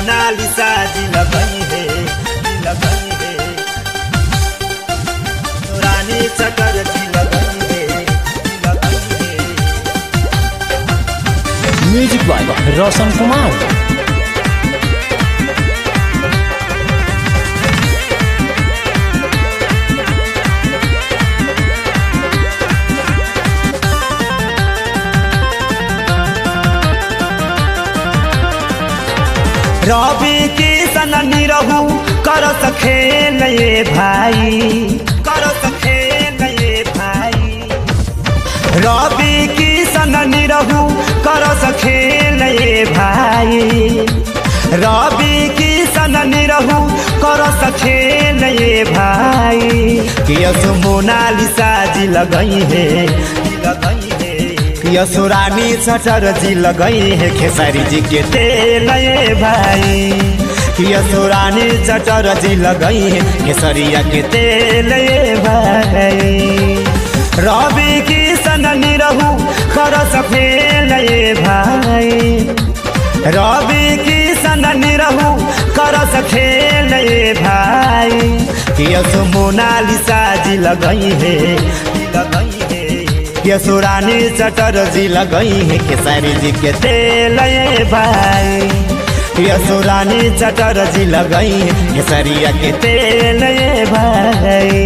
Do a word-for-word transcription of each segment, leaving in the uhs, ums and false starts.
मोनालिसा जी लगई है लगई है रानी चटर्जी लगई है लगई है। Music by Roshan Kumar. रवि किशन निरहु कर सखे नये भाई कर सखे नये भाई रवि किशन निरहु कर सखे नये भाई रवि किशन निरहु कर सखे नये भाई कियसु मोनालिसा जी लगई है लगई है कियसु रानी चटर्जी लगई है खेसारी जी के तेल भाई कियसु रानी चटर्जी लगई है केसरिया के तेल भाई रवि किशन निरहु कर सफेल भाई रवि किशन निरहु कर सफेल भाई कियसु मोनालिसा जी लगई है लगई है कियसु रानी चटर्जी लगई है केसरी जी के तेल भाई कियसु रानी चटर्जी लगई है केसरिया के तेल भाई।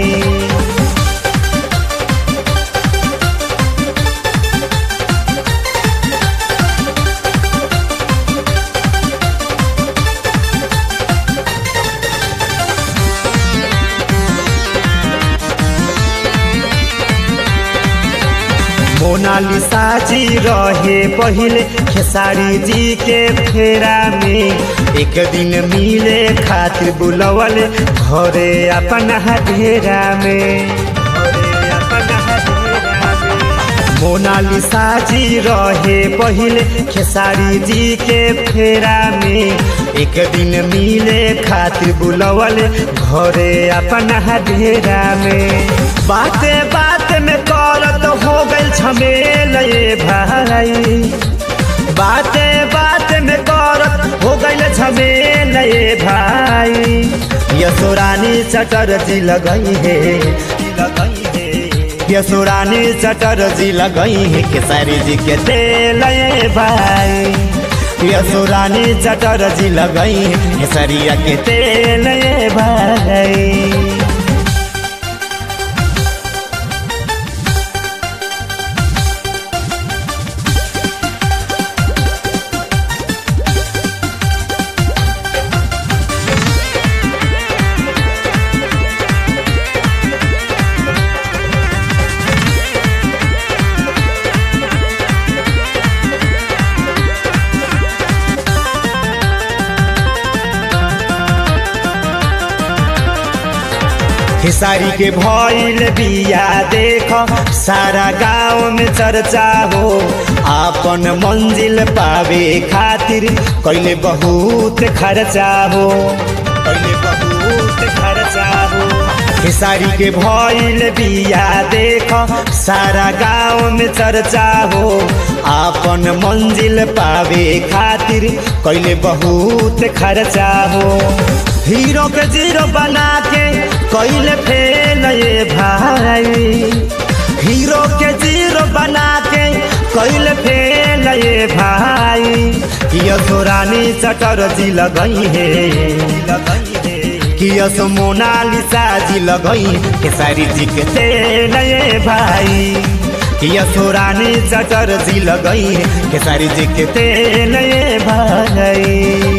मोनालिसा जी रहे पहले खेसारी जी के फेरा में एक दिन मिले खातिर बुलवल घरे अपन डेरा में घरे अपन डेरा में मोनालिसा जी रहे पहले खेसारी जी के फेरा में एक दिन मिले खातिर बुलवल घरे अपन डेरा में बाते बात में करत हो गइल झमेल भाई बाते बात में करत हो गइल झमेल भाई कियसु रानी चटर्जी लगई है लगई है कियसु रानी चटर्जी लगई है केसरी जी के तेल भाई कियसु रानी चटर्जी लगई है केसरिया के तेल भाई। खेसारी के भइल बिया देख सारा गाँव में चर्चा हो आपन मंजिल पावे खातिर कैले बहुत खर्चा हो कैले बहुत खर्चा हो खेसारी के भइल बिया देख सारा गाँव में चर्चा हो आपन मंजिल पावे खातिर कैले बहुत खर्चा हो हीरो के जीरो बना के कैले फेल भाई हीरो के जीरो बना के कैले फेल भाई कियसु रानी चटर्जी लगई है लगई है कियसु मोनालिसा जी लगई केसरी जी के तेल भाई कियसु रानी चटर्जी लगई है केसरी जी के तेल भाई।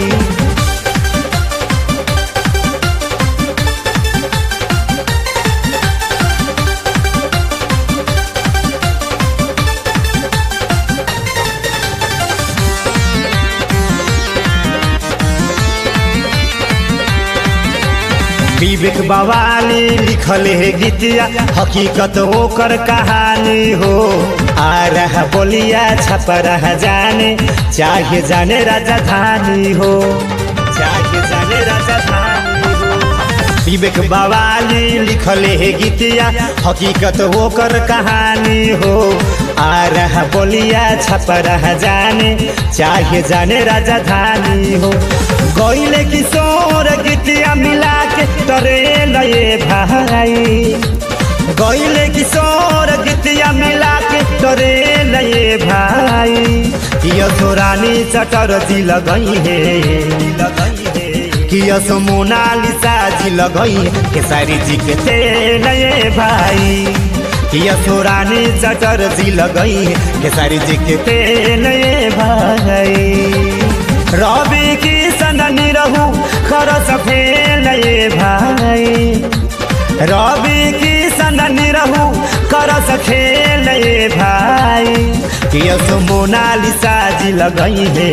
विवेक बवाली लिखल है गीतिया हकीकत होकर कहानी हो आ रहा बोलिया छप रहा जाने चाहे जाने राजधानी हो चाहे जाने राजधानी हो विवेक बवाली लिखल है गीतिया हकीकत होकर कहानी हो आ रहा बोलिया छप रहा जाने चाहे जाने राजधानी हो। गईले किशोर गीतिया मिला के तरे लये भाई, गईले किशोर गीतिया मिला के तरे लये भाई। यशो रानी चटर्जी लगई है कि यसो मोनालिसा जी लगई खेसारी जी के तेल ये भाई। कि यसो रानी चटर्जी लगई खेसारी जी के तेल ये भाई। रवि किशन निरहु खरस फेल ये भाई, रवि किशन निरहु करस खेल ये भाई। कि यसो मोनालिसा जी लगई है,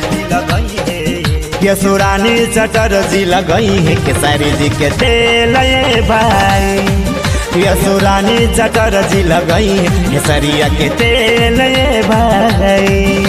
यसो रानी चटर्जी लगई है खेसारी जी के तेल ये भाई। यसो रानी चटर्जी लगई है खेसरिया के तेल ये भाई।